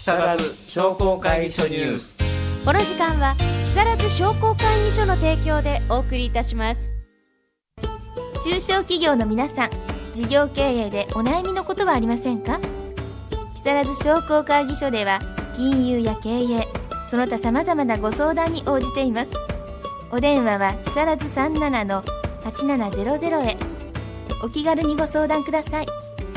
更津商工会議所ニュース。 この時間は木更津商工会議所の提供でお送りいたします。 中小企業の皆さん、事業経営でお悩みのことはありませんか？木更津商工会議所では金融や経営、その他様々なご相談に応じています。お電話は木更津 37-8700 へ。お気軽にご相談ください。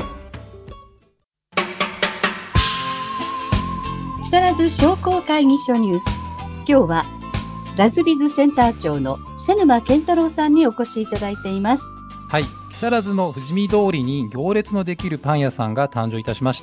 木更津商工会議所ニュース。今日はラズビズセンター長の瀬沼健太郎さんにお越しいただいています。 はい、木更津の富士見通りに行列のできるパン屋さんが誕生いたしました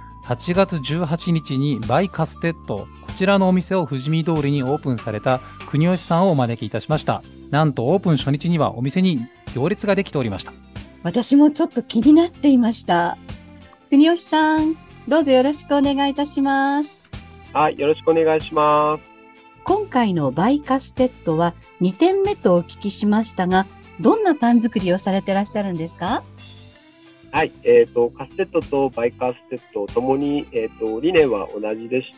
。8月18日にバイカステッド、こちらのお店を富士見通りにオープンされた国吉さんをお招きいたしました。なんとオープン初日にはお店に行列ができておりました。 私もちょっと気になっていました。国吉さん、どうぞよろしくお願いいたします。 はい、よろしくお願いします。 今回のバイカステッドは2点目とお聞きしましたが、どんなパン作りをされてらっしゃるんですか？ はい、カステッドとバイカステッドともに、理念は同じでして、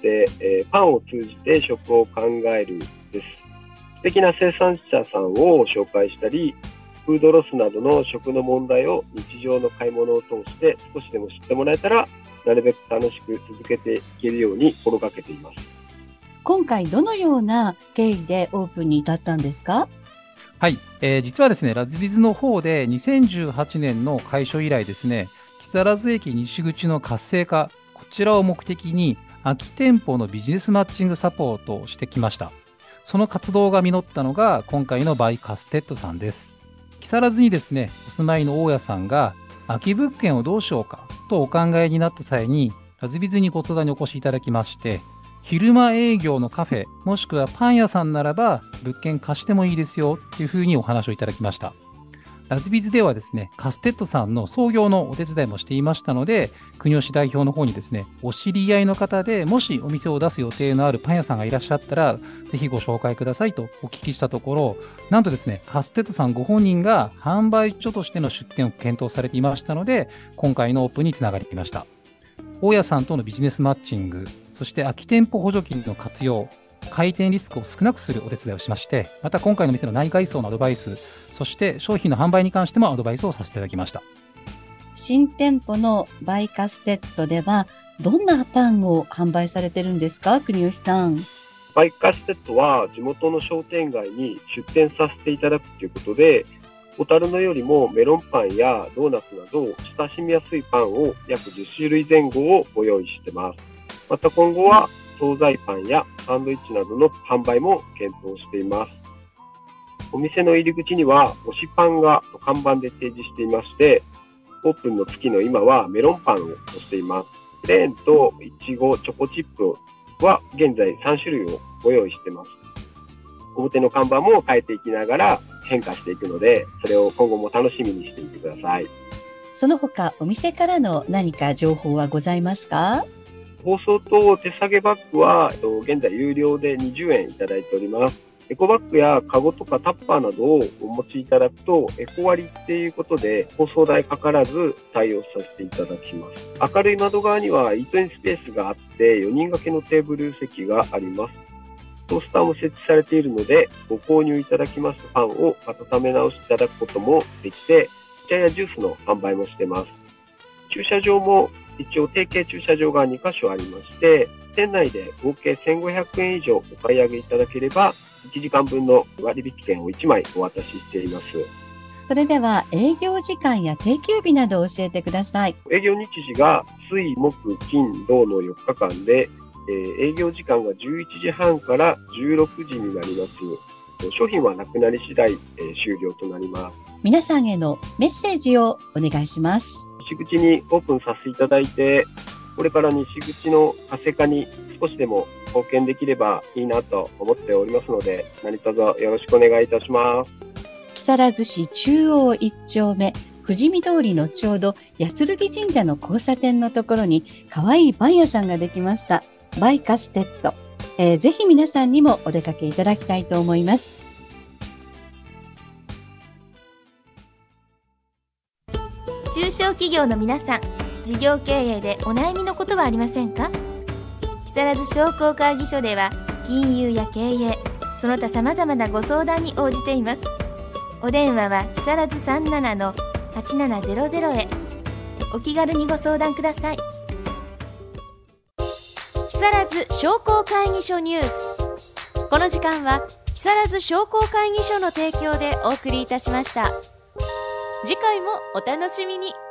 パンを通じて食を考えるです。素敵な生産者さんを紹介したり、フードロスなどの食の問題を日常の買い物を通して少しでも知ってもらえたら、なるべく楽しく続けていけるように心がけています。 今回どのような経緯でオープンに至ったんですか？ はい、実はですね、ラズビズの方で2018年の開所以来ですね、木更津駅西口の活性化、こちらを目的に空き店舗のビジネスマッチングサポートをしてきました。その活動が実ったのが今回のバイカステッドさんです。木更津にですね、お住まいの大家さんが空き物件をどうしようかとお考えになった際に、ラズビズにご相談にお越しいただきまして、昼間営業のカフェ、もしくはパン屋さんならば物件貸してもいいですよっていうふうにお話をいただきました。ラズビズではですね、カステッドさんの創業のお手伝いもしていましたので、国吉代表の方にですね、お知り合いの方でもしお店を出す予定のあるパン屋さんがいらっしゃったら、ぜひご紹介くださいとお聞きしたところ、なんとですね、カステッドさんご本人が販売所としての出店を検討されていましたので、今回のオープンにつながりました。大家さんとのビジネスマッチング、そして空き店舗補助金の活用、開店リスクを少なくするお手伝いをしまして、また今回の店の内外装のアドバイス、そして商品の販売に関してもアドバイスをさせていただきました。 新店舗のバイカステッドではどんなパンを販売されてるんですか、国吉さん？ バイカステッドは地元の商店街に出店させていただくということで、小樽のよりもメロンパンやドーナツなど親しみやすいパンを約10種類前後をご用意しています。また今後は惣菜パンやサンドイッチなどの販売も検討しています。お店の入り口には推しパンが看板で提示していまして、オープンの月の今はメロンパンを推しています。プレーンといちごチョコチップは現在3種類をご用意しています。表の看板も変えていきながら変化していくので、それを今後も楽しみにしていてください。 その他お店からの何か情報はございますか？ 包装と手提げバッグは現在有料で20円いただいております。エコバッグやカゴとかタッパーなどをお持ちいただくとエコ割っていうことで包装代かからず対応させていただきます。明るい窓側にはイートインスペースがあって4人掛けのテーブル席があります。トースターも設置されているのでご購入いただきますパンを温め直していただくこともできて、お茶やジュースの販売もしています。駐車場も一応提携駐車場が2カ所ありまして、店内で合計1500円以上お買い上げいただければ1時間分の割引券を1枚お渡ししています。 それでは営業時間や定休日などを教えてください。 営業日時が水木金土の4日間で、営業時間が11時半から16時になります。商品はなくなり次第、終了となります。 皆さんへのメッセージをお願いします。 西口にオープンさせていただいて、これから西口の活性化に少しでも貢献できればいいなと思っておりますので、何卒よろしくお願いいたします。 木更津市中央1丁目富士見通りのちょうど八剣神社の交差点のところに可愛いパン屋さんができました。バイカステッド、ぜひ皆さんにもお出かけいただきたいと思います。 中小企業の皆さん、事業経営でお悩みのことはありませんか？木更津商工会議所では金融や経営その他さまざまなご相談に応じています。お電話は木更津 37-8700 へ。お気軽にご相談ください。 木更津商工会議所ニュース。この時間は木更津商工会議所の提供でお送りいたしました。次回もお楽しみに。